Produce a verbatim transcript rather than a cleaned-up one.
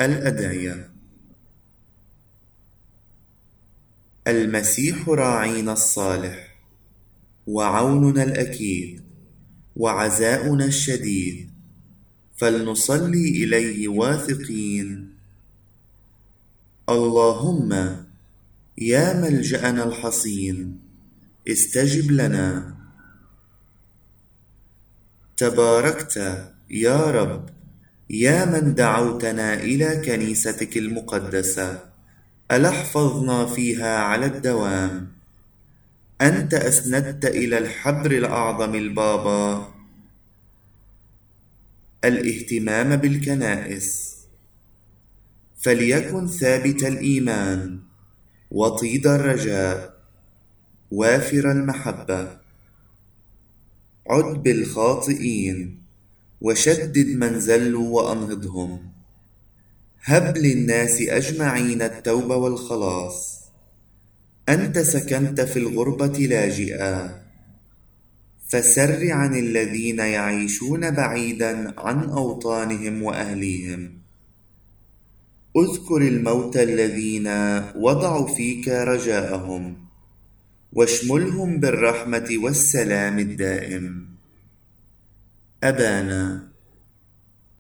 الأدعية. المسيح راعينا الصالح، وعوننا الأكيد، وعزاؤنا الشديد، فلنصلي إليه واثقين. اللهم يا ملجأنا الحصين، استجب لنا. تباركت يا رب، يا من دعوتنا إلى كنيستك المقدسة، ألا احفظنا فيها على الدوام. أنت أسندت إلى الحبر الأعظم البابا الاهتمام بالكنائس، فليكن ثابت الإيمان، وطيد الرجاء، وافر المحبة. عد بالخاطئين، وشدد من زلوا وأنهضهم. هب للناس أجمعين التوبة والخلاص. أنت سكنت في الغربة لاجئا، فسر عن الذين يعيشون بعيدا عن أوطانهم وأهليهم. اذكر الموتى الذين وضعوا فيك رجاءهم، واشملهم بالرحمة والسلام الدائم. أبانا